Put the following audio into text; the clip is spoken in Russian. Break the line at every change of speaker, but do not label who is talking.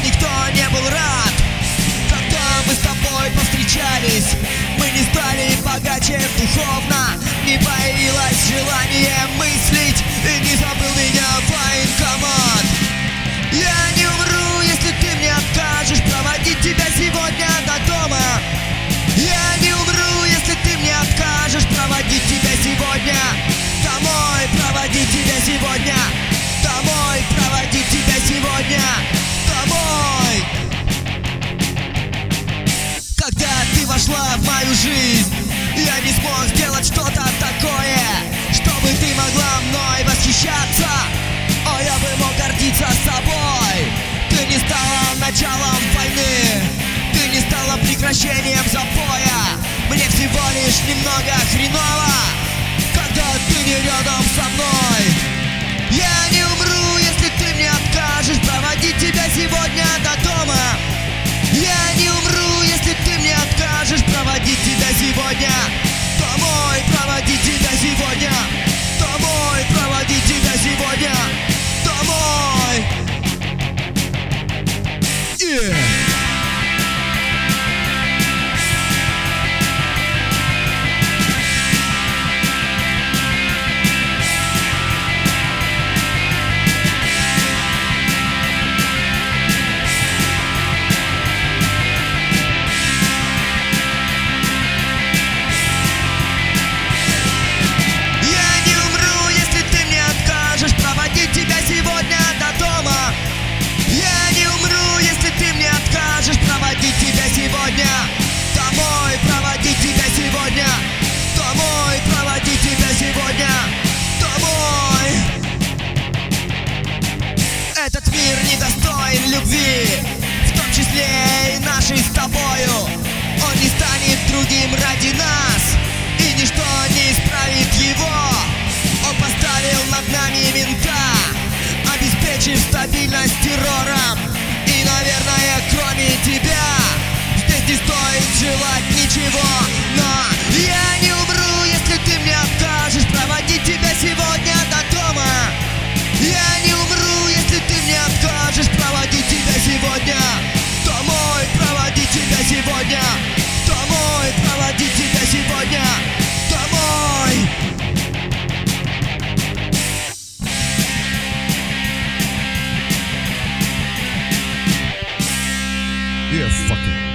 никто не был рад. Когда мы с тобой повстречались, мы не стали богаче духовно. Не появилось желание мыслить, и не забыл меня военкомат. Я не умру, если ты мне откажешь проводить тебя сегодня до дома. Я не умру, если ты мне откажешь проводить тебя сегодня домой, проводить тебя сегодня домой, проводить тебя сегодня домой. Когда ты вошла в мою жизнь, я не смог сделать что-то такое, чтобы ты могла мной восхищаться. О, я бы мог гордиться собой. Ты не стала началом войны, ты не стала прекращением запоя. Мне всего лишь немного хреново, когда ты не рядом со мной. Я не умру, если ты мне откажешь проводить тебя сегодня до дома. Я не умру, если ты мне откажешь проводить тебя сегодня домой, проводить тебя сегодня домой, проводить тебя сегодня домой. Этот мир недостоин любви, в том числе и нашей с тобою. Он не станет другим ради нас, и ничто не исправит его. Он поставил над нами мента, обеспечив стабильность террором. И, наверное, кроме тебя здесь не стоит желать ничего. Но я не умру, если ты мне откажешь проводить тебя сегодня до дома. Я не умру, если ты мне откажешь проводить тебя сегодня домой, проводить тебя сегодня домой, проводить тебя сегодня домой.
Yeah, fuck it.